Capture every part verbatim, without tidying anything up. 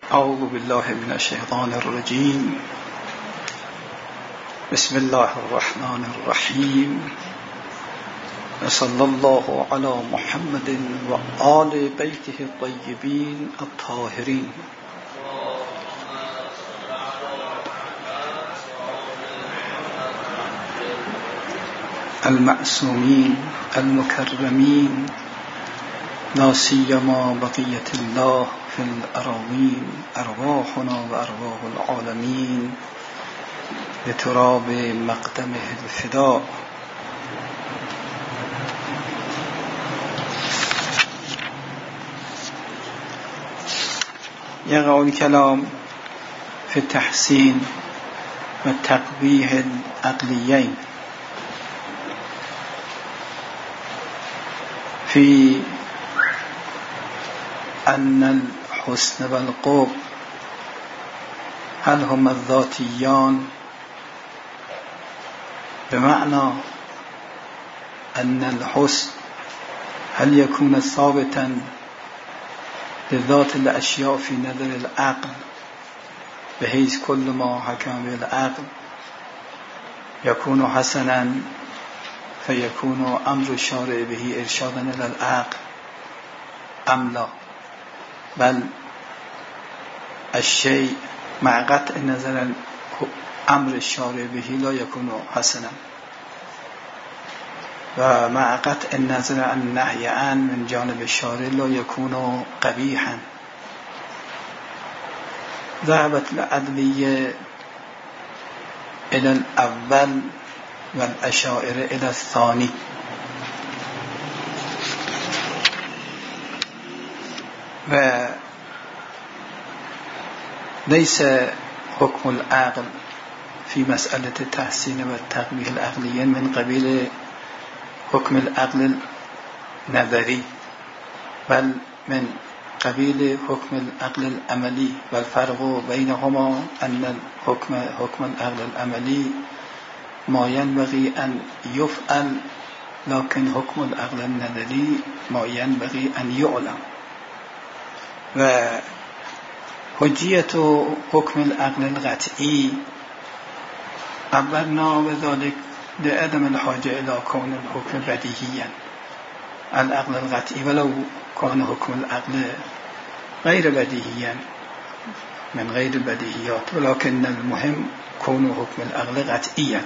اعوذ بالله من الشیطان الرجیم. بسم الله الرحمن الرحیم. صلی الله علی محمد و آل بیته الطیبین الطاهرین. المعصومین المکرمین، لا سیما بقیة الله فی الأراضین، ارواحنا و ارواح العالمین بتراب مقدمه الفداء. يقع الكلام في التحسين والتقبيح العقليين في أن الحسن والقبح هل هما الذاتيان، بمعنى أن الحسن هل يكون ثابتا لذات الأشياء في نظر العقل، بحيث كل ما حكم به العقل يكون حسنا فيكون أمر الشارع به إرشادا إلى العقل، أم لا؟ بل الشيء مع قطع نظر أمر الشارع به لا يكون حسنا، ومع قطع النظر عن النهي عن من جانب الشارع لا يكون قبيحا. ذهبت العدلية إلى الأول والأشاعرة إلى الثاني. وليس حكم العقل في مسألة التحسين والتقبيح العقليين من قبيل حكم العقل النظري، بل من قبيل حكم العقل العملي. والفرق بينهما أن الحكم حكم العقل العملي ما ينبغي أن يفعل، لكن حكم العقل النظري ما ينبغي أن يعلم. وحجية حكم العقل القطعي أبرنا بذلك لعدم الحاجة إلى كون الحكم بديهيا. العقل القطعي ولو كان حكم العقل غير بديهيا من غير البديهيات، ولكن المهم كون حكم العقل قطعيا.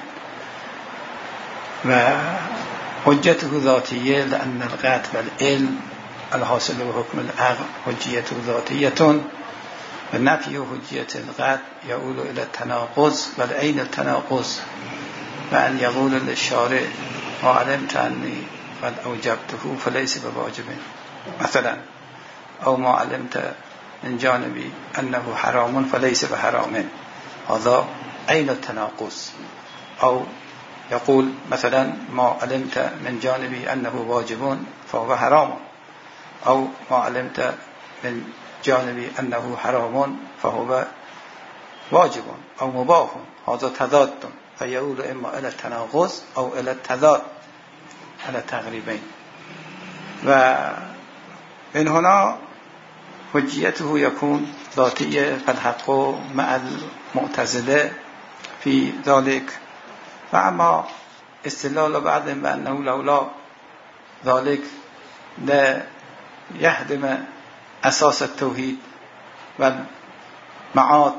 وحجته ذاتية لأن القطع والعلم الحاصل بحكم العقل حجيته ذاتية، ونفي حجية القطع يؤول إلى التناقض. بل أين التناقض؟ وأن يقول للشارع ما علمت أني قد أوجبته فليس بواجب مثلا، أو ما علمت من جانبي أنه حرام فليس بحرام. هذا أين التناقض؟ أو يقول مثلا ما علمت من جانبي أنه واجب فهو حرام، أو ما علمت من جانبي أنه حرام فهو واجب أو مباح. هذا تضاد، فيقول إما إلى التناقض أو إلى التضاد، على تقريبين. ومن هنا حجيته يكون ذاتية فالحق مع المعتزلة في ذلك. فأما استدلال بعض بأنه لولا ذلك لا يهدم أساس التوحيد والمعاد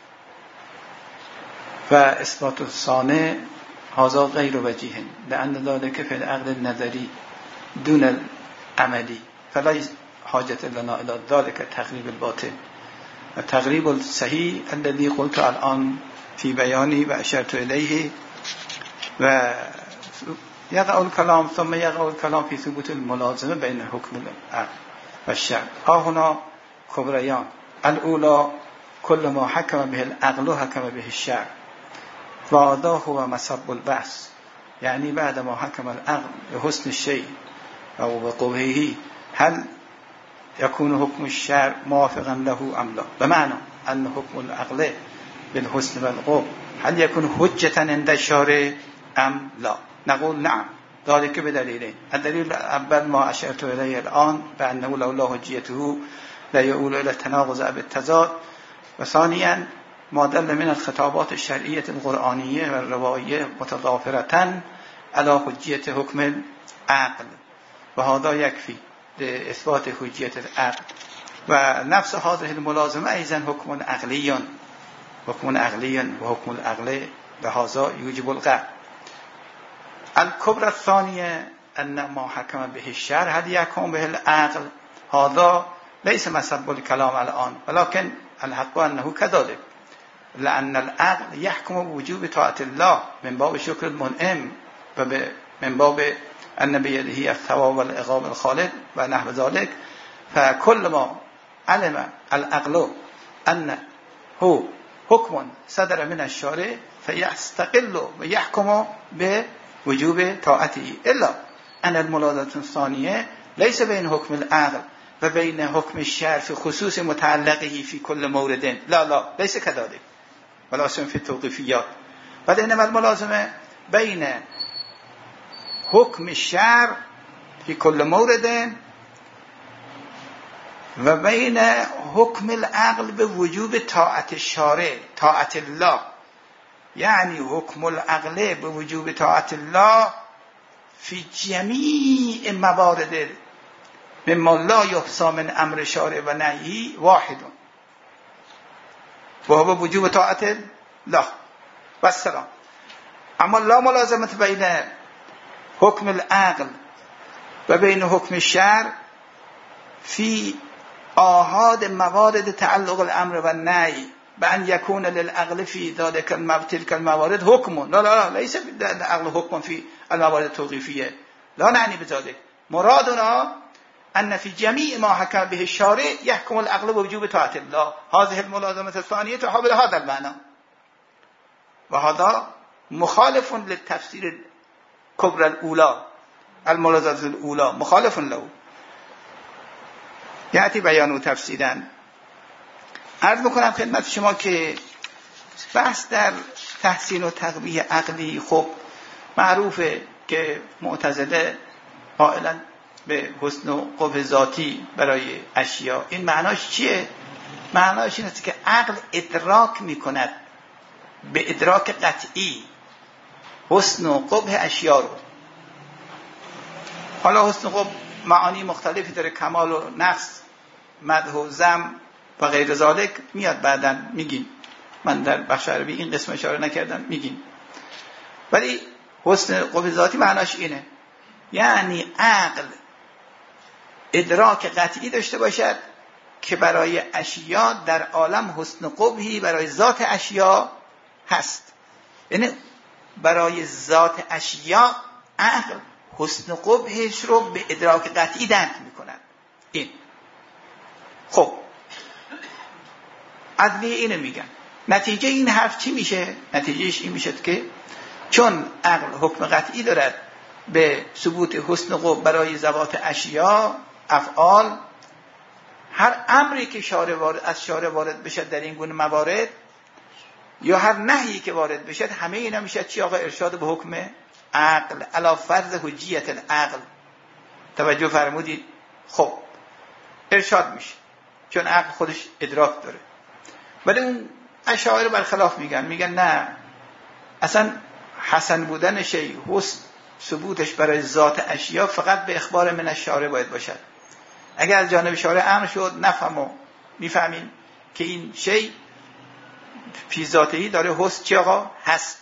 فإثبات الصانع، هذا غير وجيه، لأن ذلك في العقل النظري دون العملي، فلا حاجة لنا إلى ذلك التقريب الباطل. التقريب الصحيح الذي قلت الآن في بياني وأشرت إليه. ويقع الكلام ثم يقع الكلام في ثبوت الملازمة بين حكم العقل والشرع. ها هنا كبريان: الأولى كل ما حكم به العقل حكم به الشرع، وهذا هو مسبب البحث. يعني بعد ما حكم العقل بحسن الشيء أو بقبحه هل يكون حكم الشرع موافقا له أم لا؟ بمعنى أن حكم العقل بالحسن والقبح هل يكون حجة عند الشارع أم لا؟ نقول نعم، ذلك بدليلين. الدليل الأول ما أشرت إليه الآن، بأنه لولا حجيته لا يؤول إلى التناقض بالتضاد. و ثانیاً ما دل من الخطابات الشرعیة القرآنیه و روایه متضافرة على حجیت حکم العقل و هذا یکفی لإثبات حجیت العقل و نفس هذه الملازمه ایضا حکم عقلی حکم عقلی و حکم العقل و هذا یوجب القطع. الكبرى الثانية أن ما حكم به الشرع هل يحكم به العقل هذا ليس مسبب الكلام الآن ولكن الحق أنه كذلك لأن العقل يحكم بوجوب طاعة الله من باب شكر المنعم ومن باب أن بيده الثواب والعقاب الخالد ونحو ذلك. فكل ما علم العقل أنه حكم صدر من الشارع فيستقل ويحكم بوجوب طاعته إلا أن الملازمة الثانية ليس بين حكم العقل وبين حكم الشرع في خصوص متعلقه في كل مورد لا لا ليس كذلك ولا سن في التوقيفيات بل إنما الملازمة بين حكم الشرع في كل مورد و بین حکم العقل به وجوب طاعت الشارع طاعت الله یعنی حکم العقل به وجوب طاعت الله فی جمیع موارد مما لا یحصى من امر شارع و نهی واحد و هو وجوب طاعت الله و السلام. اما لا ملازمت بین حکم العقل و بین حکم الشرع فی آحاد موارد تعلق الامر و النهی بأن يكون للعقل في ذلك تلك الموارد حكم لا لا لا ليس العقل حكم في الموارد التوقيفية لا نعني بذلك مرادنا أن في جميع ما حكم به الشارع يحكم العقل بوجوب طاعة الله. هذه الملازمة الثانية تحول هذا المعنى وهذا مخالف للتفسير الكبرى الأولى الملازمة الأولى مخالف له یعنی بیان و تفسیرن. عرض میکنم خدمت شما که بحث در تحسین و تقبیح عقلی خب معروفه که معتزله قائلا به حسن و قبح ذاتی برای اشیا. این معناش چیه؟ معناش این است که عقل ادراک میکند به ادراک قطعی حسن و قبح اشیا رو. حالا حسن و قبح معانی مختلفی داره، کمال و نقص، مدح و ذم و غیر ذالک میاد بعداً میگیم، من در بخش عربی این قسم اشاره نکردم میگیم. ولی حسن قبح ذاتی معناش اینه یعنی عقل ادراک قطعی داشته باشد که برای اشیا در عالم حسن قبحی برای ذات اشیا هست، یعنی برای ذات اشیا عقل حسن قبحش رو به ادراک قطعی درک میکنن. این خب عدلیه اینو میگن. نتیجه این حرف چی میشه؟ نتیجهش این میشه که چون عقل حکم قطعی دارد به ثبوت حسن قبح برای ذوات اشیا افعال، هر امری که شارع وارد از شارع وارد بشه در این گونه موارد یا هر نهی که وارد بشه همه اینا میشه چی آقا؟ ارشاد به حکم عقل علی فرض حجیت العقل. توجه فرمودید؟ خب ارشاد میشه چون عقل خودش ادراک داره. ولی اون اشاعره برخلاف میگن، میگن نه اصلا حسن بودن شیء حسن ثبوتش برای ذات اشیا فقط به اخبار من الشارع باید باشد. اگر از جانب شارع امر شد نفهمو میفهمیم که این شیء فی ذاته‌ای داره حسن چی آقا؟ هست.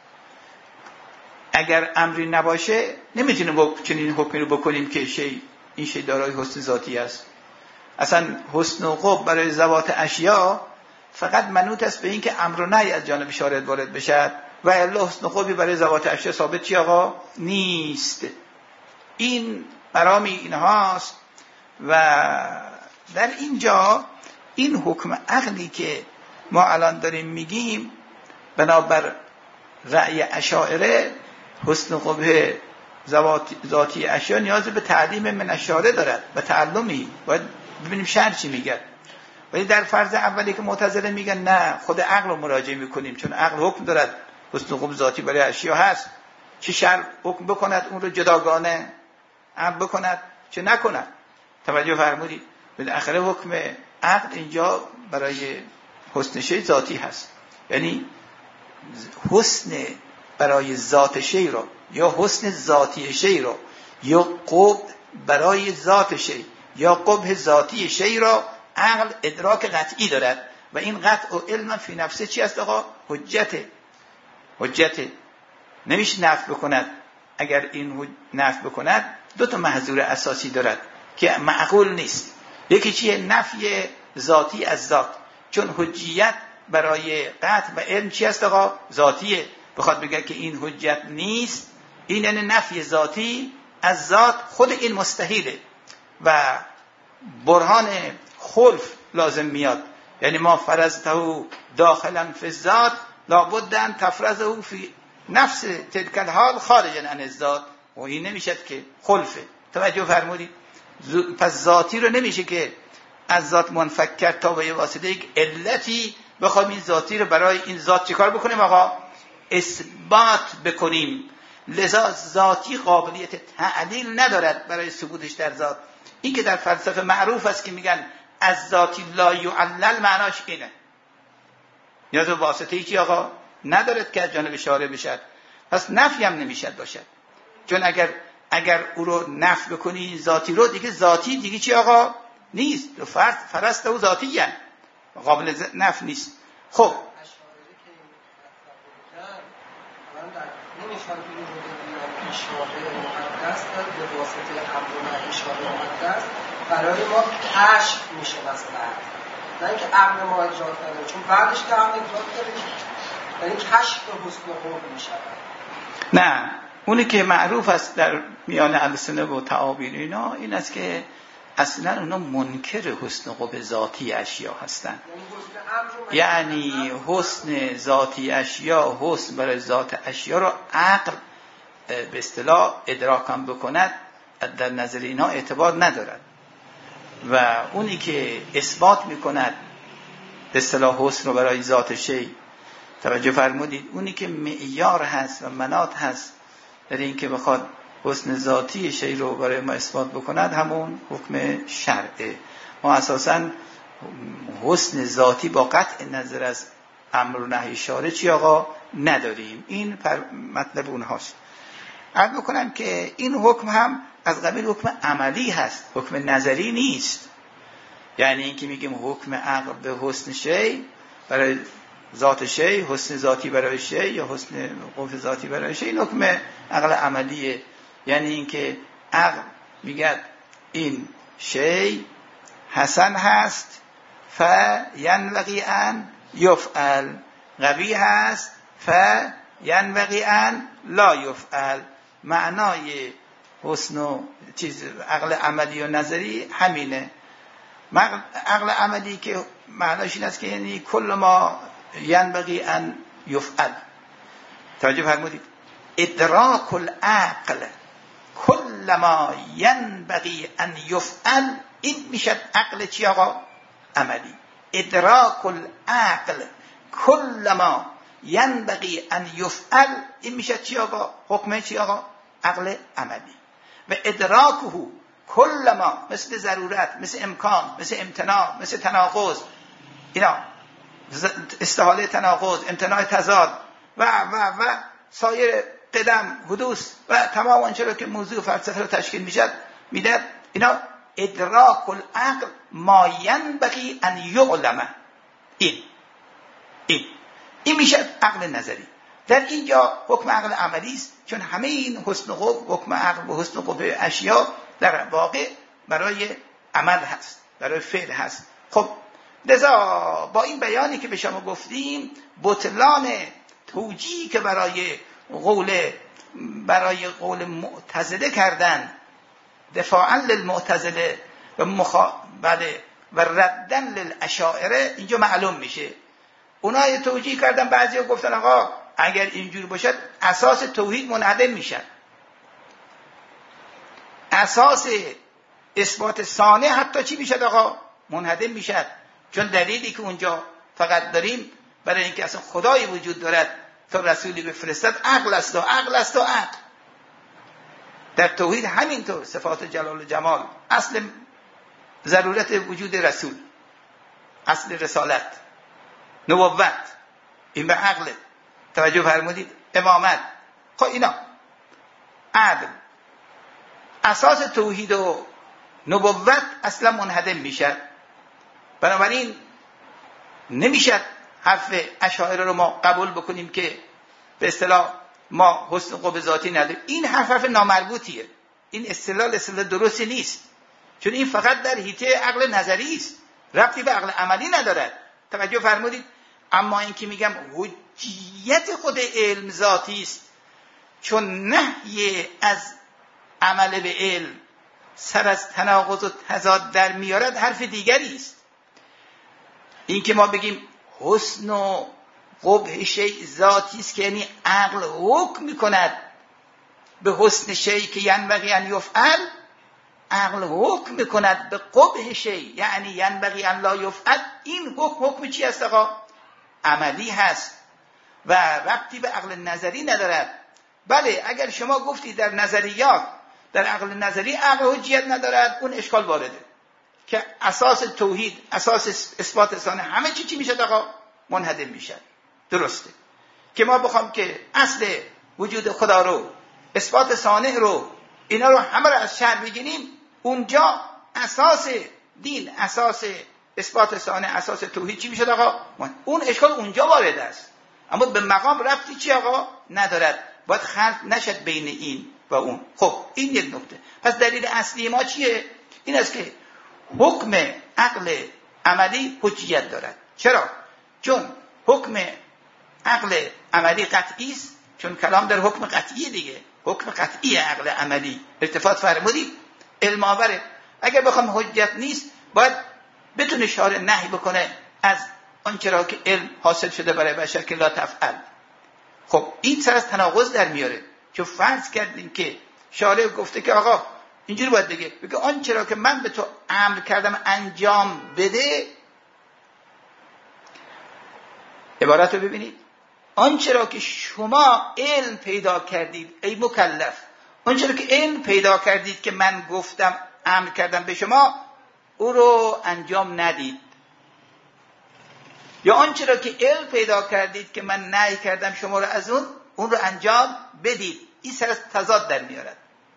اگر امری نباشه نمیتونیم با چنین حکمی رو بکنیم که شیء این شیء دارای حسن ذاتی است. اصلا حسن و قبح برای ذوات اشیا فقط منوط است به این که امر و نهی از جانب شارع وارد بشد و الا حسن و قبحی برای ذوات اشیا ثابت چی آقا؟ نیست. این مرامی اینهاست. و در اینجا این حکم عقلی که ما الان داریم میگیم بنابر رأی اشاعره حسن و قبح ذاتی اشیا نیاز به تعلیم من الشارع دارد و تعلمی. باید ببینیم شرع چی میگه. ولی در فرض اولی که معتزله میگن نه خود عقل رو مراجعه میکنیم چون عقل حکم دارد حسن و قبح ذاتی برای اشیا هست، چه شرع حکم بکند اون رو جداگانه امر بکند چه نکند. توجه فرمودید؟ بالاخره حکم عقل اینجا برای حسن شی ذاتی هست، یعنی حسن برای ذات شی رو یا حسن ذاتی شی رو یا قبح برای ذات شی یا قبح ذاتی شی را عقل ادراک قطعی دارد و این قطع و علم فی نفسه چی است آقا؟ حجته. حجته نمیشه نفی بکند. اگر این نفی بکند دو تا محظور اساسی دارد که معقول نیست. یکی چیه؟ نفی ذاتی از ذات، چون حجیت برای قطع و علم چی است آقا؟ ذاتیه. بخواد بگه که این حجت نیست، این یعنی نفی ذاتی از ذات، خود این مستحیله و برهان خلف لازم میاد. یعنی ما فرضته داخلا فی الذات لابد ان تفرضه فی نفس تلک الحال خارجا عن الذات، و این نمیشد که خلفه. توجه فرمودید؟ پس ذاتی رو نمیشه که از ذات منفک کرد تا به واسطه یک علتی بخوایم این ذاتی رو برای این ذات چیکار بکنیم آقا؟ اثبات بکنیم. لذا ذاتی قابلیت تعلیل ندارد برای ثبوتش در ذات. این که در فلسفه معروف است که میگن از ذاتی لا یعلل، معناش اینه، نیاز به واسطه چی آقا ندارد که از جانب شارع بشد. پس نفی هم نمیشد باشد، چون اگر اگر او رو نفی بکنی ذاتی رو، دیگه ذاتی دیگه چی آقا نیست، فرض فرض او ذاتی هم قابل نفی نیست. خب نمیشن که این رو بگیرن اشاره مقدس به واسطه امر اشاره مقدس برای ما کشف میشه مثلا، نه اینکه امر ما اجرا کرده، چون بعدش که امر اجرا کرده یعنی کشف حسن قبح میشه. نه، اونی که معروف است در میان اهل‌سنت و تعابیر اینا این است که اصلا اونا منکر حسن قبح ذاتی اشیا هستند. یعنی حسن ذاتی اشیا، حسن برای ذات اشیا را عقل به اصطلاح ادراکم بکند در نظر اینا اعتبار ندارد، و اونی که اثبات میکند به اصطلاح حسن رو برای ذات شی، توجه فرمودید، اونی که معیار هست و مناط هست در این که بخواد حسن ذاتی شی رو برای ما اثبات بکند همون حکم شرعه. ما اساساً حسن ذاتی با قطع نظر از امر و نهی شارع چی آقا نداریم. این پر مطلب اونهاست. عرض بکنم که این حکم هم از قبیل حکم عملی هست، حکم نظری نیست. یعنی این که میگیم حکم عقل به حسن شی برای ذات شی، حسن ذاتی برای شی یا حسن قبح ذاتی برای شی، این حکم عقل عملیه. یعنی این که عقل میگه این شی حسن هست فینبغی ان یفعل، قبیح هست فینبغی ان لا یفعل. معنای حسن و چیز عقل عملی و نظری همینه. عقل عملی که معناش این است که یعنی کل ما ینبغی ان یفعل. توجه فرمودید؟ ادراک العقل کل ما ینبغی ان یفعل، این میشه عقل چی آقا؟ عملی. ادراک العقل کل ما ینبغی ان یفعل، این میشه چی آقا؟ حکم چی آقا؟ عقل عملی. و ادراکه کل ما، مثل ضرورت، مثل امکان، مثل امتناع، مثل تناقض، اینا استحاله تناقض، امتناع تضاد و و و سایر قدم حدوث و تمام آنچه را که موضوع فلسفه رو تشکیل میشد میداد، اینا ادراک العقل ما ینبغی ان یعلم، این این این میشه عقل نظری. در اینجا حکم عقل عملی است، چون همه این حسن قبح، حکم عقل و حسن قبح اشیا در واقع برای عمل هست، برای فعل هست. خب لذا با این بیانی که به شما گفتیم، بطلان توجیهی که برای قول برای قول معتزله کردن، دفاعا للمعتزله و مخا... بله و ردن للاشاعره، اینجا معلوم میشه. اونها توجیه کردن، بعضیا گفتن آقا اگر اینجور باشد اساس توحید منعدم میشد، اساس اثبات ثانیه حتی چی میشد آقا؟ منهدم میشد. چون دلیلی که اونجا فقط داریم برای اینکه اصلا خدایی وجود دارد تا رسولی بفرستد عقل است و عقل است و عقل. در توحید همینطور، صفات جلال و جمال اصل ضرورت وجود رسول، اصل رسالت. نبوت این به عقل، توجه فرمودید، امامت، خب اینا عدل، اساس توحید و نبوت اصلا منهدم میشد. بنابراین نمیشد حرف اشاعره رو ما قبول بکنیم که به اصطلاح ما حسن قوه ذاتی نداریم. این حرف حرف نامربوطیه، این اصطلاح اصطلاح درستی نیست، چون این فقط در حیطه عقل نظری است، ربطی به عقل عملی ندارد. توجه فرمودید. اما این که میگم حجیت خود علم ذاتی است، چون نهی از عمل به علم سر از تناقض و تضاد در میارد حرف دیگری است. این که ما بگیم حسن و قبح شیء ذاتی است که یعنی عقل حکم میکند به حسن شیء که ینبغی ان یفعل، عقل حکم میکند به قبح شیء یعنی ینبغی ان لا یفعل، این حکم حکم چی است آقا؟ عملی هست و ربطی به عقل نظری ندارد. بله اگر شما گفتی در نظریات در عقل نظری عقل حجیت ندارد، اون اشکال وارده که اساس توحید، اساس اثبات ثانه همه چی چی میشه آقا؟ منهدم میشه. درسته که ما بخوام که اصل وجود خدا رو، اثبات ثانه رو، اینا رو همه رو از شرع بگیریم، اونجا اساس دین، اساس اثبات ثانه، اساس توحید چی میشه آقا؟ اون اشکال اونجا وارد است، اما به مقام ربطی چی آقا؟ ندارد. باید خلط نشد بین این و اون. خب این یک نکته. پس دلیل اصلی ما چیه؟ این است که حکم عقل عملی حجیت دارد. چرا؟ چون حکم عقل عملی قطعی است، چون کلام در حکم قطعی دیگه، حکم قطعی عقل عملی التفات فرمودید علم آوره. اگر بخوام حجت نیست باید بتونه شارع نهی بکنه از آنچه را که علم حاصل شده برای بشر که لا تفعل. خب این سر از تناقض در میاره، چون فرض کردیم که شارع گفته که آقا اینجوری باید بگه، بگه آنچه را که من به تو امر کردم انجام بده. عبارت رو ببینید، آنچه را که شما علم پیدا کردید ای مکلف، آنچه را که علم پیدا کردید که من گفتم امر کردم به شما، او رو انجام ندید. یا آنچه را که علم پیدا کردید که من نهی کردم شما را از اون، اون رو انجام بدید. این سر از تضاد در میارد.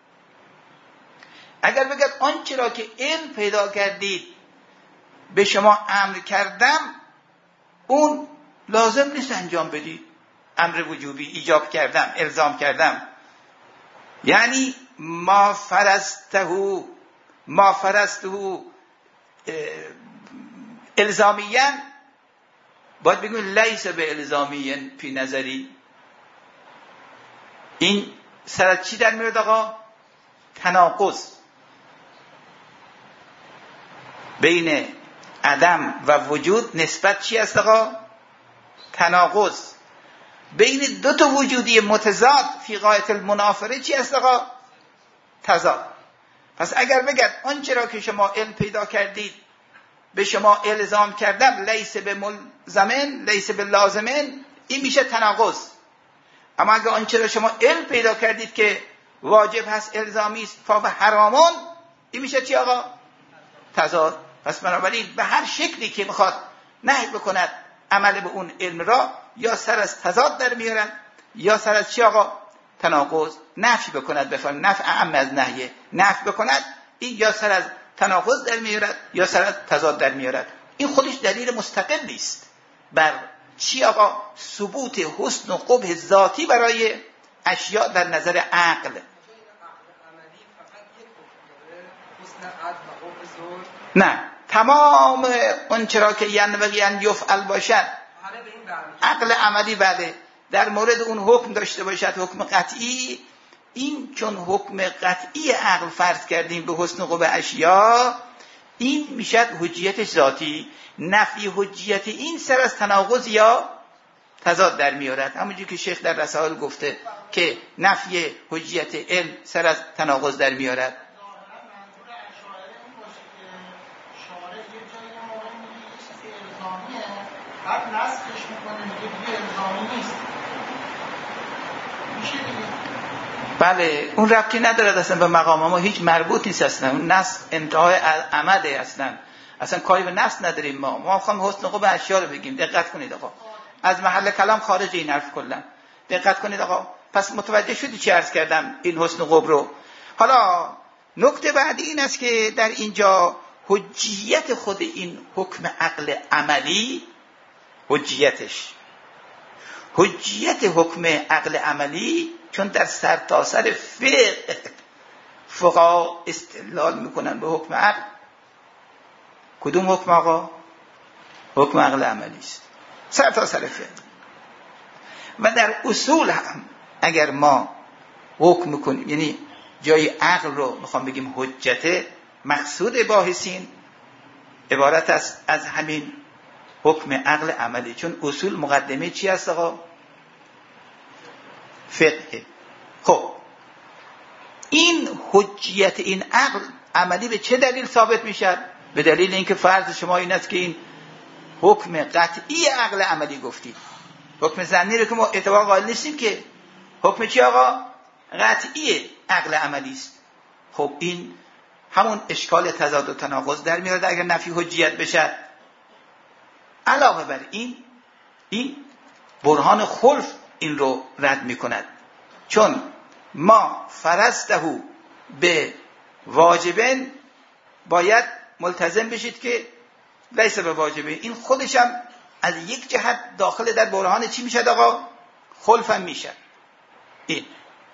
اگر بگید آنچه را که علم پیدا کردید به شما امر کردم، اون لازم نیست انجام بدید، امر وجوبی ایجاب کردم، الزام کردم، یعنی ما فرضته ما فرضته الزامیا، باید بگیم لیس به الزامیا پی نظری. این سر از چی در میاد آقا؟ تناقض بین عدم و وجود نسبت چی است آقا؟ تناقض بین دو تا وجودی متضاد فی غایت المنافره چی است آقا؟ تضاد. پس اگر بگید آنچه را که شما علم پیدا کردید به شما الزام کردم لیس به ملزمن لیس به لازمن، این میشه تناقض. اما اگر آنچه را شما علم پیدا کردید که واجب هست، الزامی است، فا به حرامون، این میشه چی آقا؟ تضاد. پس بنابراین به هر شکلی که میخواد نهی بکند عمل به اون علم را، یا سر از تضاد در میارن یا سر از چی آقا؟ تناقض. نفی بکند، بفرمایید نفع اعم از نهی، نفی بکند، این یا سر از تناقض در میارد یا سر از تضاد در میارد. این خودش دلیل مستقلی است بر چی آقا؟ ثبوت حسن و قبح ذاتی برای اشیاء در نظر عقل. نه، تمام اون چرا که ینبغی ان یفعل باشد عقل عملی بله در مورد اون حکم داشته باشد، حکم قطعی. این چون حکم قطعی عقل فرض کردیم به حسن قبح اشیاء، این میشد حجیتش ذاتی. نفی حجیت این سر از تناقض یا تضاد در میارد، همونجور که شیخ در رسائل گفته که نفی حجیت علم سر از تناقض در میارد. بعد نسخش میکنه میگه دیگه الزامی نیست، میشه دیگه. بله اون ربطی ندارد اصلا به مقام ما، هیچ مربوط نیست اصلا. اون نسخ انتهای عمده اصلا. اصلا کاری به نفس نداریم. ما ما میخوام حسن قوب اشیا رو بگیم. دقت کنید آقا، از محل کلام خارج این حرف کلا. دقت کنید آقا. پس متوجه شدی چی عرض کردم این حسن قوب رو؟ حالا نکته بعدی این است که در اینجا حجیت خود این حکم عقل عملی، حجیتش حجیت حکم عقل عملی، چون در سرتاسر فقه فقها استدلال میکنن به حکم عقل. کدوم حکم آقا؟ حکم عقل عملی است، سرتاسر فقه. و در اصول هم اگر ما حکم میکنیم، یعنی جای عقل رو میخوام بگیم حجت، مقصود باحثین عبارت است از همین حکم عقل عملی. چون اصول مقدمه چی است آقا؟ فقه. خب این حجیت این عقل عملی به چه دلیل ثابت میشه؟ به دلیل اینکه فرض شما این است که این حکم قطعی عقل عملی گفتید. حکم ظنی رو که ما اعتبار قائل نیستیم که. حکم چی آقا؟ قطعی عقل عملی است. خب این همون اشکال تضاد و تناقض در میاد اگر نفی حجیت بشه. علاوه بر این، این برهان خلف این رو رد میکند. چون ما فرضته به واجبن، باید ملتزم بشید که لیس به واجبه. این خودش هم از یک جهت داخل در برهان چی میشد آقا؟ خلف هم میشد. این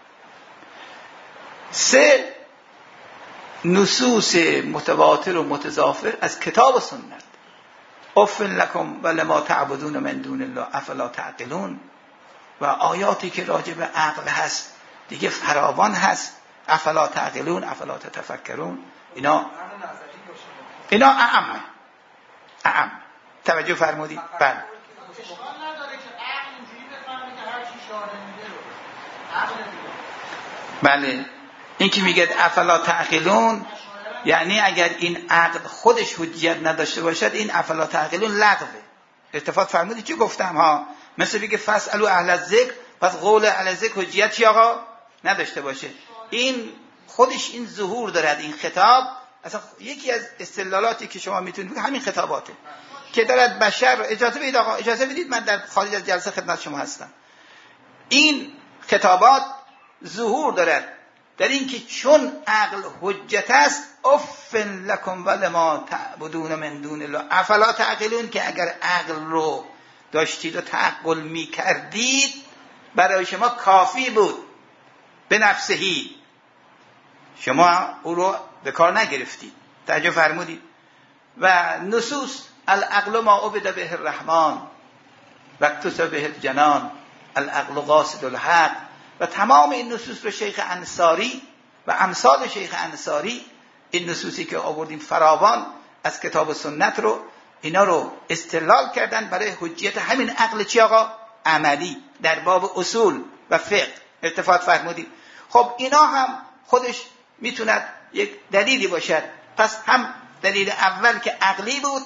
سه نصوص متواتر و متضافر از کتاب و سنت. اف لکم و لما تعبدون من دون الله افلا تعقلون. و آیاتی که راجع به عقل هست دیگه فراوان هست. افلا تعقلون، افلا تتفکرون. اینا اینا اعم اعم توجه فرمودید؟ بله. اشکال نداره که عقل اینجوری بفهمه که هر چی شاره میگه رو عقل دیگه. بله، این که میگه افلا تعقلون یعنی اگر این عقل خودش حجیت نداشته باشد، این افلا تعقلون لغوه. اتفاق فرمودید چی گفتم ها؟ مثل بگه فاسالوا اهل الذکر، پس قول اهل الذکر حجیت چی آقا؟ نداشته باشه. این خودش این ظهور دارد. این خطاب اصلا یکی از استدلالاتی که شما میتونید بگید همین خطاباته که دارد بشر رو. اجازه بدید آقا، اجازه بدید من در خارج از جلسه خدمت شما هستم. این خطابات ظهور دارد در این که چون عقل حجت است، اف لکم و لما تعبدون من دون الله افلا تعقلون، که اگر عقل رو داشتید و تعقل می کردید برای شما کافی بود به نفسهی، شما او رو به کار نگرفتید. توجه فرمودید؟ و نصوص العقل ما عبد به الرحمن و اکتسب به الجنان العقل قاصد الحق، و تمام این نصوص رو شیخ انصاری و امثال شیخ انصاری، این نصوصی که آوردیم فراوان از کتاب و سنت رو، اینا رو استدلال کردن برای حجیت همین عقل چی آقا؟ عملی در باب اصول و فقه. اتفاق فرمودید؟ خب اینا هم خودش میتوند یک دلیلی باشد. پس هم دلیل اول که عقلی بود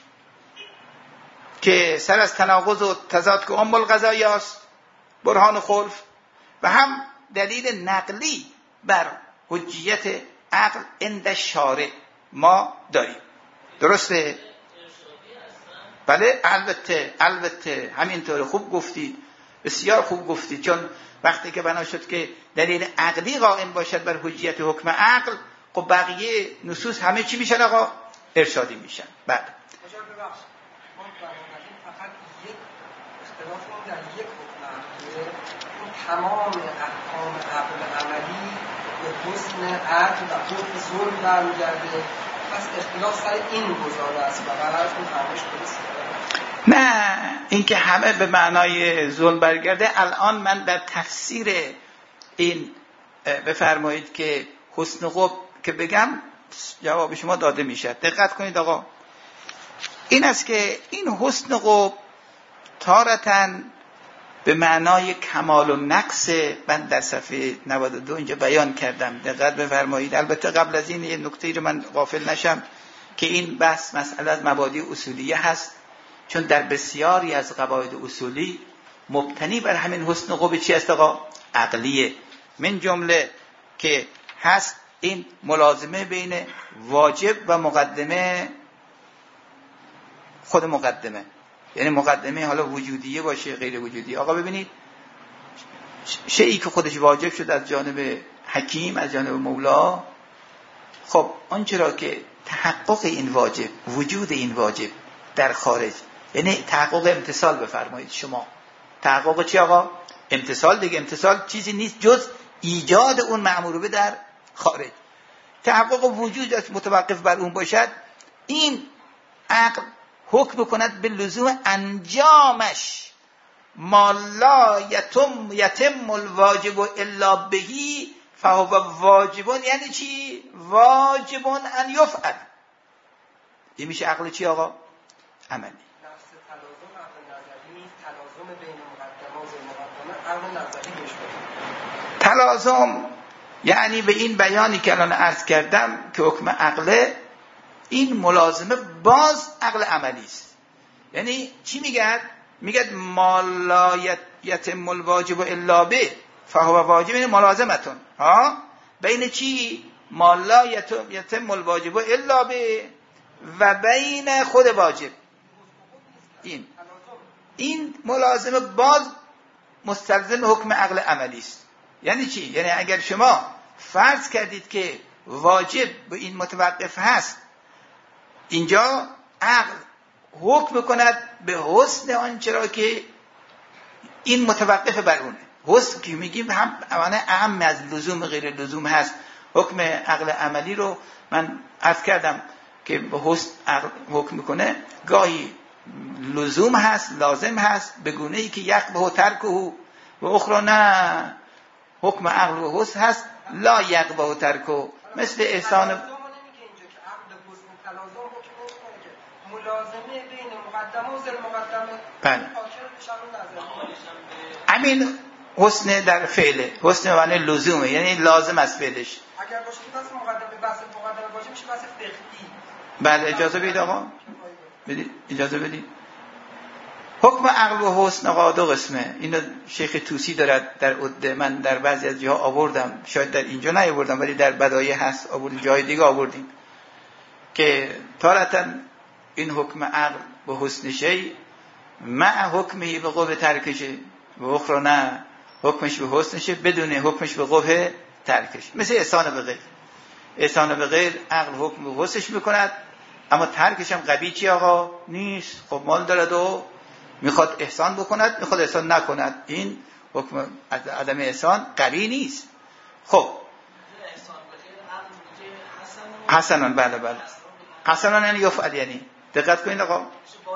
که سر از تناقض و تضاد که ام القضایا است، برهان خلف، و هم دلیل نقلی بر حجیت عقل عند شارع ما داریم. درسته؟ بله البته البته همینطور. خوب گفتید، بسیار خوب گفتید. چون وقتی که بنا شد که دلیل عقلی قائم باشد بر حجیت حکم عقل، خب بقیه نصوص همه چی میشن آقا؟ ارشادی میشن. بله فقط یک اختلاف در یک حکم عقلیه، اون تمام احکام عقل عملی به حسن عقل و حکم ظلم برمیگرده. پس اختلاف سر این گزاره است و برای اون فرمش درست. نه، این که همه به معنای ظلم برگرده. الان من در تفسیر این بفرمایید که حسن قوب که بگم جواب شما داده میشه. دقت کنید آقا، این است که این حسن قوب تارتاً به معنای کمال و نقص من در صفحه نود و دو اینجا بیان کردم. دقت بفرمایید. البته قبل از این یه نکته رو من غافل نشم که این بحث مسئله از مبادی اصولیه هست، چون در بسیاری از قواعد اصولی مبتنی بر همین حسن قوب چی است آقا؟ عقلیه. من جمله که هست این ملازمه بین واجب و مقدمه خود مقدمه، یعنی مقدمه حالا وجودیه باشه غیر وجودی. آقا ببینید شیئی که خودش واجب شد از جانب حکیم، از جانب مولا، خب آنچه را که تحقق این واجب، وجود این واجب در خارج، یعنی تحقق امتثال بفرمایید شما. تحقق چی آقا؟ امتثال دیگه. امتثال چیزی نیست جز ایجاد اون مأمور به در خارج. تحقق وجود متوقف بر اون باشد، این عقل حکم کند به لزوم انجامش. ما لا یتم یتم الواجب الا بهی فهو واجبون. یعنی چی؟ واجبون ان یفعل. این میشه عقل چی آقا؟ عملی. نفس تلازم عقل نظری نیست، تلازم بین مقدمه و ضد مقدمه عقل نظری بهش میگن. تلازم یعنی به این بیانی که الان عرض کردم که حکم عقله، این ملازمه باز عقل عملی است. یعنی چی میگه؟ میگه ما لا یتم الواجب الا به فهو واجب، یعنی ملازمتون ها بین چی؟ ما لا یتم الواجب الا به و بین خود واجب. این این ملازمه باز مستلزم حکم عقل عملی است. یعنی چی؟ یعنی اگر شما فرض کردید که واجب به این متوقف هست، اینجا عقل حکم کند به حسن آنچه را که این متوقف بر اونه. حسن که میگیم هم معنی اهم از لزوم غیر لزوم هست. حکم عقل عملی رو من عرض کردم که به حسن عقل حکم میکنه، گاهی لزوم هست، لازم هست، به گونه ای که یقبه ترکه و اخرى نه. حکم عقل و حسن هست لا یقبه ترکه، مثل احسان ملازمه بین مقدمه و ضد مقدمه. بله. همین حسن در فعله، حسن معنی لزومه، یعنی لازم از فعلش. اگر باشه که بس مقدمه بس مقدمه باشه میشه بس فقهی. بله اجازه بدید آقا، بدید اجازه بدید. حکم عقل و حسن آقا دو قسمه. اینو شیخ طوسی دارد در عده، من در بعضی از جاها آوردم، شاید در اینجا نیاوردم ولی در بدایع هست آوردیم، جای دیگه آوردیم که تارةً این حکم عقل به حسن شی مع حکمی به قبح ترکشه و اخرى نه، حکمش به حسنشه بدون حکمش به قبح ترکش. مثل احسان به غیر. احسان به غیر عقل حکم به حسنش میکند اما ترکش هم قبیح چی آقا؟ نیست. خب مال دارد و میخواد احسان بکند، میخواد احسان نکند، این حکم عدم احسان قبیح نیست. خب حسنان، بله بله حسنان یعنی یفعل، یعنی دقت کنید آقا.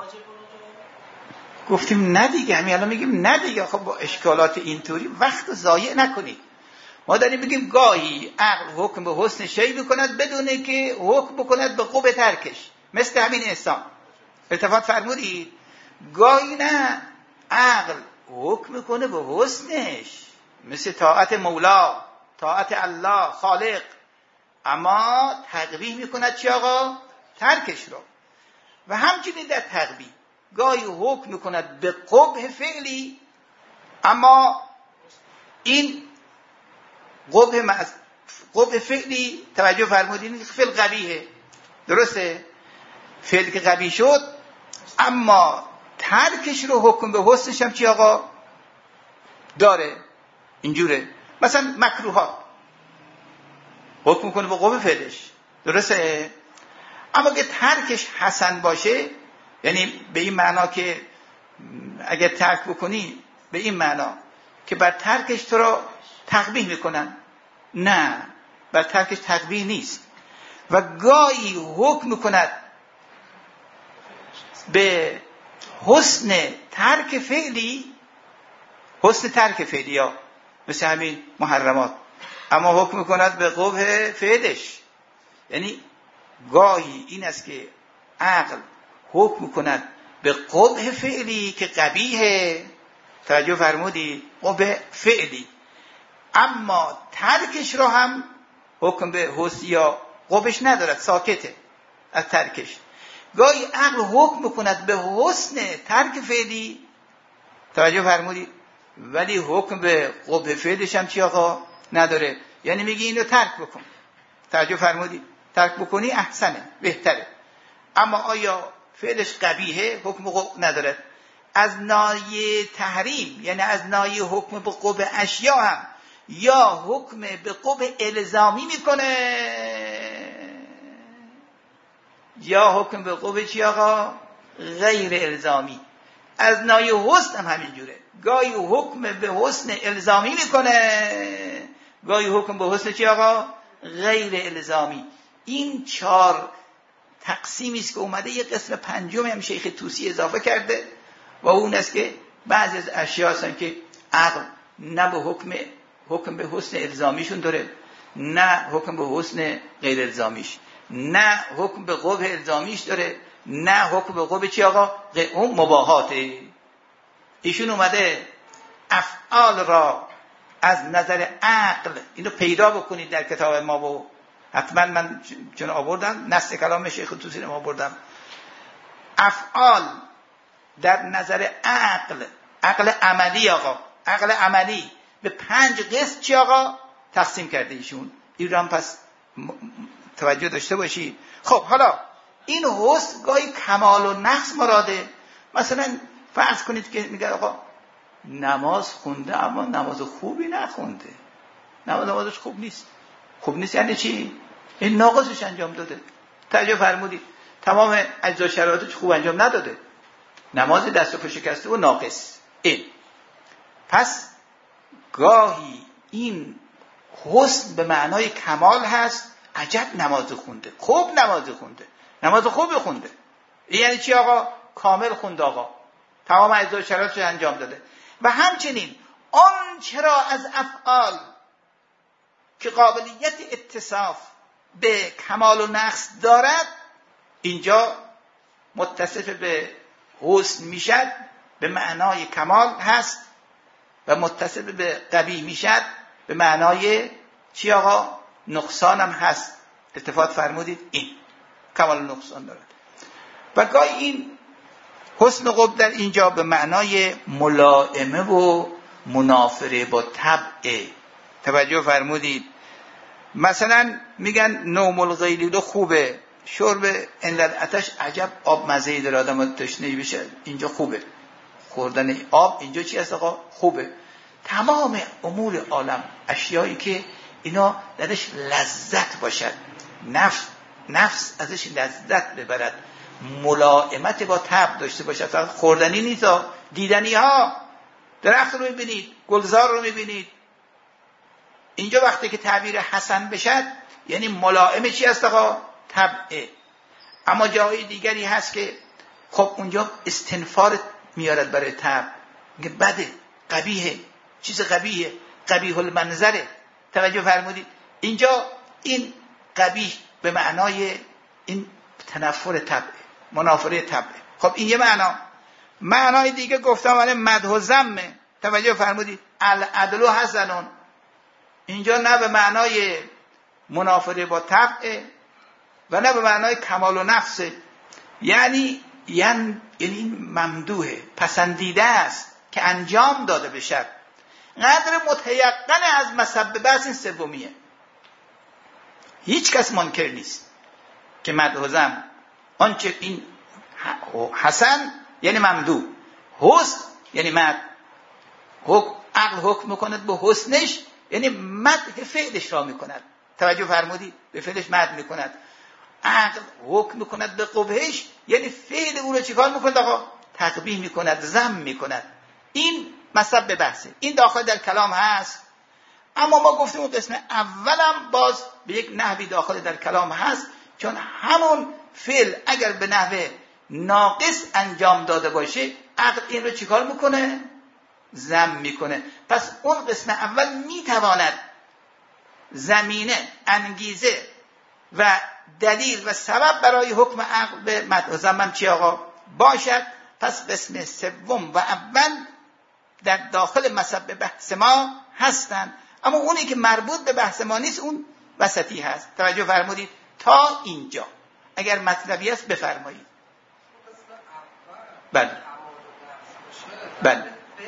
گفتیم نه دیگه، همین الان میگیم نه دیگه. خب با اشکالات اینطوری وقت ضایع نکنید. ما داریم بگیم گاهی عقل حکم به حسن شی بکند بدونه که حکم بکند به قبح ترکش، مثل همین احسان. التفات فرمودید؟ گاهی نه عقل حکم کنه به حسنش، مثل طاعت مولا، طاعت الله خالق، اما تقبیح میکند چی آقا؟ ترکش رو. و همچنین در تقبیح گاهی حکم میکند به قبح فعلی، اما این قبح مز... قبح فعلی توجه فرمودین فعل قبیحه، درسته؟ فعل که قبیح شد اما ترکش رو حکم به حسنش هم چی آقا؟ داره. اینجوره مثلا مکروها حکم میکنه به قبح فعلش، درسته؟ اما که ترکش حسن باشه، یعنی به این معنا که اگر ترک بکنی به این معنا که بر ترکش تو رو تقبیح میکنن، نه، بر ترکش تقبیح نیست. و گاهی حکم میکند به حسن ترک فعلی، حسن ترک فعلی ها مثل همین محرمات، اما حکم میکند به قبح فعلش. یعنی گاهی این است که عقل حکم میکند به قبح فعلی که قبیحه، توجه فرمودی؟ قبح فعلی، اما ترکش رو هم حکم به حسن یا قبحش ندارد، ساکته از ترکش. گاهی عقل حکم میکند به حسن ترک فعلی، توجه فرمودی؟ ولی حکم به قبح فعلش هم چی آقا؟ نداره. یعنی میگی اینو ترک بکن، توجه فرمودی؟ ترک بکنی احسنه، بهتره. اما آیا فعلش قبیحه حکم قبح ندارد. از ناحیه تحریم یعنی از ناحیه حکم به قبح اشیا هم یا حکم به قبح الزامی میکنه یا حکم به قبح چی آقا؟ غیر الزامی. از ناحیه حسن هم همینجوره، گاهی حکم به حسن الزامی میکنه، گاهی حکم به حسن چی آقا؟ غیر الزامی. این چهار تقسیمی است که اومده. یک قسم پنجم هم شیخ طوسی اضافه کرده و اون است که بعضی از اشیاء هستن که عقل نه به حکم حکم به حسن الزامیشون داره، نه حکم به حسن غیر الزامیش، نه حکم به قبح الزامیش داره، نه حکم به قبح چی آقا؟ اون مباحاته. ایشون اومده افعال را از نظر عقل، اینو پیدا بکنید در کتاب ما، و حتما من چون آوردم نص کلام شیخ طوسی رو آوردم. افعال در نظر عقل، عقل عملی آقا، عقل عملی به پنج قسم چی آقا تقسیم کرده ایشون. این رو هم پس توجه داشته باشی. خب حالا این حسن گاهی کمال و نقص مراده. مثلا فرض کنید که میگه آقا نماز خونده اما نماز خوبی نخونده، نماز نمازش خوب نیست. خوب نیست یعنی چی؟ این ناقصش انجام داده. توجه فرمودید تمام اجزا شرایطش خوب انجام نداده، نماز دست و پا شکسته و ناقص. این پس گاهی این حسن به معنای کمال هست، عجب نماز خونده، خوب نماز خونده، نماز خوب خونده. این یعنی چی آقا؟ کامل خونده آقا، تمام اجزا شرایطش انجام داده. و همچنین آن چرا از افعال که قابلیت اتصاف به کمال و نقص دارد اینجا متصف به حسن میشد، به معنای کمال هست، و متصف به قبیح میشد به معنای چی آقا؟ نقصان هم هست. اتفاق فرمودید این کمال و نقصان دارد. و گاهی این حسن و قبح در اینجا به معنای ملائمه و منافره با طبع. توجه فرمودید؟ مثلا میگن نوم الغیلول خوبه، شرب عند العطش، عجب آب مزه‌ای داره آدم تشنه بشه، اینجا خوبه. خوردن آب اینجا چی هست آقا؟ خوبه. تمام امور عالم اشیایی که اینا درش لذت باشد، نفس نفس ازش لذت ببرد، ملائمت با طبع داشته باشد. فقط خوردنی نیست، دیدنی ها. درخت رو میبینید، گلزار رو میبینید، اینجا وقتی که تعبیر حسن بشد یعنی ملائمه چی هست آقا؟ طبعه. اما جای دیگری هست که خب اونجا استنفار میارد برای طبع، میگه بده، قبیحه، چیز قبیحه، قبیح المنظره. توجه فرمودید؟ اینجا این قبیح به معنای این تنفر طبعه، منافره طبعه. خب این یه معنا. معنای دیگه گفتم ولی مدح و ذم. توجه فرمودید؟ العدل و حسنون، اینجا نه به معنای منافره با طبع و نه به معنای کمال و نقص. یعنی یعنی این ممدوحه، پسندیده است که انجام داده بشه. قدر متیقن از مسبب است این سومیه. هیچ کس منکر نیست که مدح و ذم آنچه این حسن یعنی ممدوح، حسن یعنی مدح، عقل حکم میکند به حسنش یعنی مدح فعلش را میکند. توجه فرمودید؟ به فعلش مدح میکند. عقل حکم میکند به قبحش یعنی فعل او رو چیکار میکند آقا؟ تقبیح میکند، ذم میکند. این مصب بحثه، این داخل در کلام هست. اما ما گفتیم اون قسم اولم باز به یک نحوی داخل در کلام هست، چون همون فعل اگر به نحو ناقص انجام داده باشه عقل این رو چیکار میکنه؟ ذم میکنه. پس اون قسم اول میتواند زمینه، انگیزه و دلیل و سبب برای حکم عقل به مدح و ذم چی آقا باشد. پس قسم سوم و اول در داخل مصب بحث ما هستند، اما اونی که مربوط به بحث ما نیست اون وسطی هست. توجه فرمودید؟ تا اینجا اگر مطلبی است بفرمایید. بله بله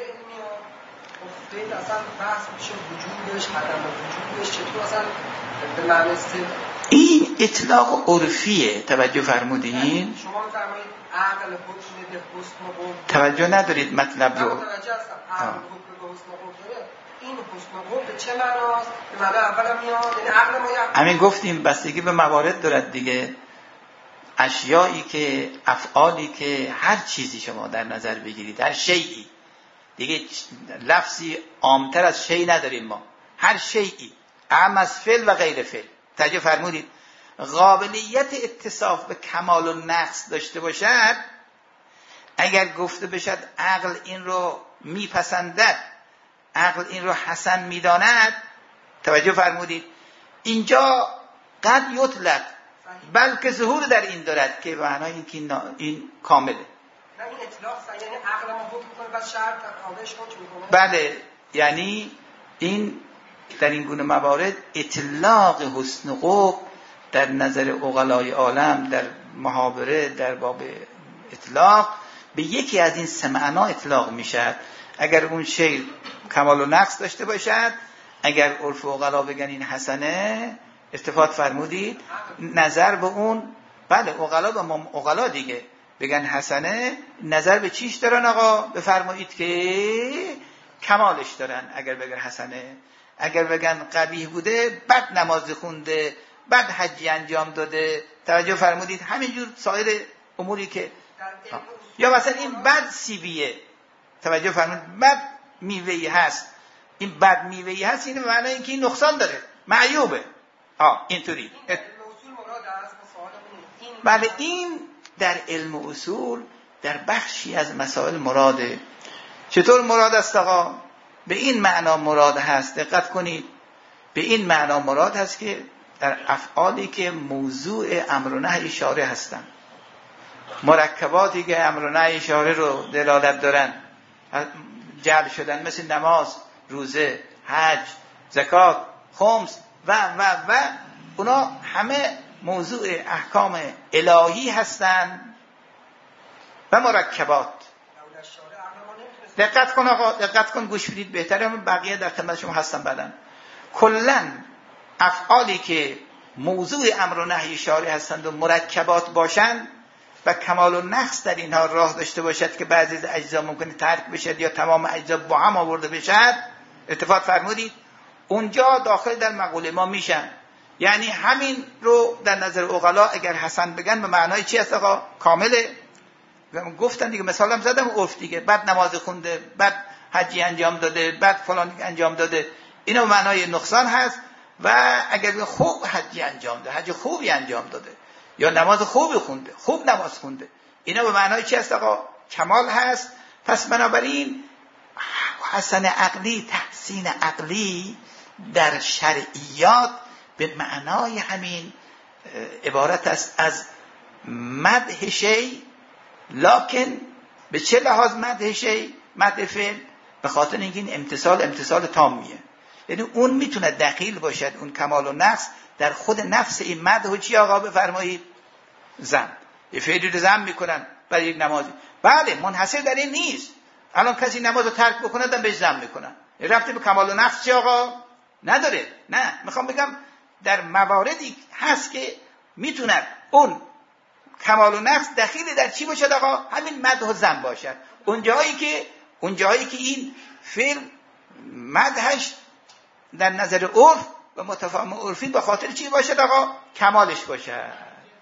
فعل اصلا بحث میشه وجودش، عدم وجودش، چطور اصلا به معنی این اطلاق عرفیه. توجه فرمودین؟ شما می‌فرمایید عقل حکم به حسن و قوم، توجه ندارید مطلب رو. توجه هستم. عقل حکم به حسن و قوم داره. این حسن و قوم به چه معناست؟ به معنی اولم میاد یعنی عقل ما یک همین گفتیم بستگی به موارد دارد دیگه. اشیایی که افعالی که هر چیزی شما در نظر بگیرید، هر شیئی، دیگه لفظی عامتر از شیء نداریم ما، هر شیئی اعم از فعل و غیر فعل. توجه فرمودید؟ قابلیت اتصاف به کمال و نقص داشته باشد، اگر گفته بشد عقل این رو میپسندد، عقل این رو حسن میداند، توجه فرمودید؟ اینجا قد یطلق، بلکه ظهور در این دارد که به معنای این که این کامله. نه این اطلاق صحیح، یعنی عقل ما حکم میکنه بس شرط تابعش حکم میکنه. بله، یعنی این در این گونه موارد اطلاق حسن و قبح در نظر عقلای عالم در محاوره در باب اطلاق به یکی از این سه معنا اطلاق میشد. اگر اون شی کمال و نقص داشته باشد، اگر عرف عقلا بگن این حسنه، استفاد فرمودید، نظر به اون، بله عقلا به ما عقلا دیگه بگن حسنه، نظر به چیش دارن آقا؟ بفرمایید که کمالش دارن. اگر بگن حسنه، اگر بگن قبیح بوده، بد نماز خونده، بد حجی انجام داده، توجه فرمودید؟ همینجور سایر اموری که یا مثلا این بد سیبیه، توجه فرمودید؟ بد میوهی هست، این بد میوهی هست، این معنی این که این نقصان داره، معیوبه. آه اینطوری. بله، این در علم اصول در بخشی از مسائل مراده. چطور مراد است آقا؟ به این معنا مراد هست، دقت کنید، به این معنا مراد هست که در افعالی که موضوع امر و نهی اشاره هستند، مرکباتی که امر و نهی اشاره رو دلالت دارن، جعل شدن، مثل نماز، روزه، حج، زکات، خمس و و و اونا همه موضوع احکام الهی هستند و مرکبات. دقت کن آقا، دقت کن، گوش بدید، بهتره من بقیه در خدمت شما هستم بعداً. کلاً افعالی که موضوع امر و نهی اشاره هستند و مرکبات باشند و کمال و نقص در اینها راه داشته باشد که بعضی از اجزا ممکنه ترک بشد یا تمام اجزا با هم آورده بشد، اتفاق فرمودید، اونجا داخل در مقوله ما میشن. یعنی همین رو در نظر عقلا اگر حسن بگن به معنای چی است آقا؟ کامله. گفتن دیگه، مثالم زدم، عرف دیگه، بعد نماز خونده، بعد حجی انجام داده، بعد فلان انجام داده، اینا معنای نقصان هست. و اگر خوب حجی انجام داده، حج خوبی انجام داده، یا نماز خوبی خونده، خوب نماز خونده، اینا به معنای چی است آقا؟ کمال هست. پس بنابراین حسن عقلی، تحسین عقلی در شرعیات به معنای همین عبارت است از مدح شی، لکن به چه لحاظ مدح شی؟ مدح فعل، به خاطر اینکه این امتصال امتصال تامیه، یعنی اون میتونه دخیل باشد، اون کمال و نقص در خود نفس این مدح. و چی آقا بفرمایید؟ زن، یه فعلی رو زن میکنن برای یک نمازی، بله منحصر در این نیست. الان کسی نماز رو ترک بکنه دم بهش زن میکنن، رفته به کمال و نقص چی آقا؟ نداره. نه، میخوام بگم در مواردی هست که میتونن اون کمال و نقص دخیل در چی باشد آقا؟ همین مدح و زن باشد. اون جایی که اون جایی که این فعل مدحش در نظر عرف و متفاهم عرفی به خاطر چی باشد آقا؟ کمالش باشد.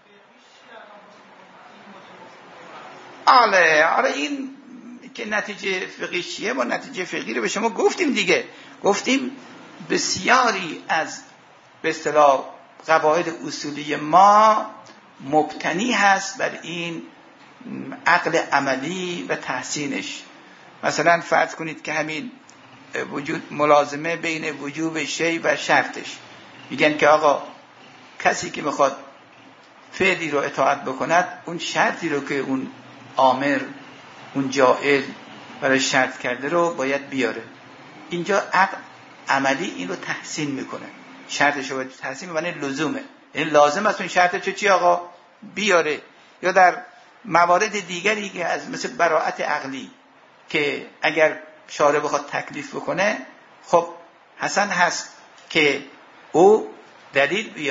آله آره، این که نتیجه فقهی چیه؟ ما نتیجه فقهی رو به شما گفتیم دیگه. گفتیم بسیاری از به اصطلاح قواعد اصولی ما مبتنی هست بر این عقل عملی و تحسینش. مثلا فرض کنید که همین وجود ملازمه بین وجوب شی و شرطش، میگن که آقا کسی که میخواد فعلی رو اطاعت بکند، اون شرطی رو که اون آمر، اون جائل برای شرط کرده رو باید بیاره. اینجا عقل عملی این رو تحسین میکنه، شرطش رو باید تحسین میکنه، لزومه، این لازم است اون شرط چه چی آقا بیاره. یا در موارد دیگری که از مثل براءت عقلی که اگر شارع بخواد تکلیف بکنه، خب حسن هست که او دلیل بیارد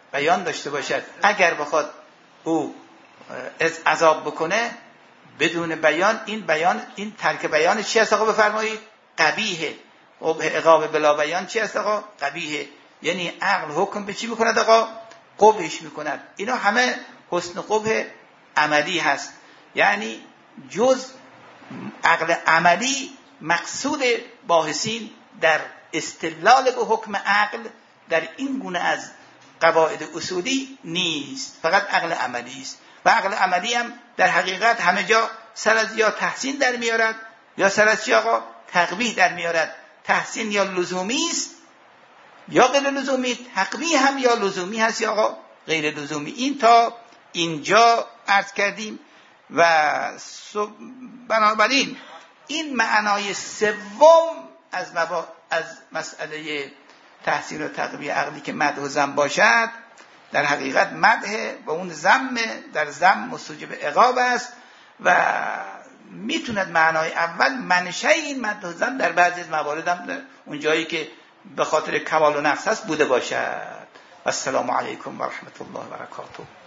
بیان داشته باشد. اگر بخواد او از عذاب بکنه بدون بیان، این بیان این ترک بیان چی است آقا بفرمایید؟ قبیحه. عقاب بلا بیان چی است آقا؟ قبیحه. یعنی عقل حکم به چی میکند آقا؟ قبحش میکند. اینا همه حسن قبح عملی هست. یعنی جز عقل عملی مقصود باحثین در استدلال به حکم عقل در این گونه از قواعد اصولی نیست، فقط عقل عملی است. و عقل عملی هم در حقیقت همه جا سر از یا تحسین در میارد یا سر از چی آقا؟ تقبیح در میارد. تحسین یا لزومی است یا غیر لزومی، تقبیح هم یا لزومی هست یا آقا غیر لزومی. این تا اینجا عرض کردیم. و بنابراین این معنای سوم از مبا... از مسئله تحسین و تقبیح عقلی که مدح و ذم باشد، در حقیقت مدح و اون ذم در ذم مستوجب عقاب است و میتوند معنای اول منشأ این مدح و ذم در بعضی از موارد هم اون جایی که به خاطر کمال و نقص است بوده باشد. السلام علیکم و رحمت الله و برکاته.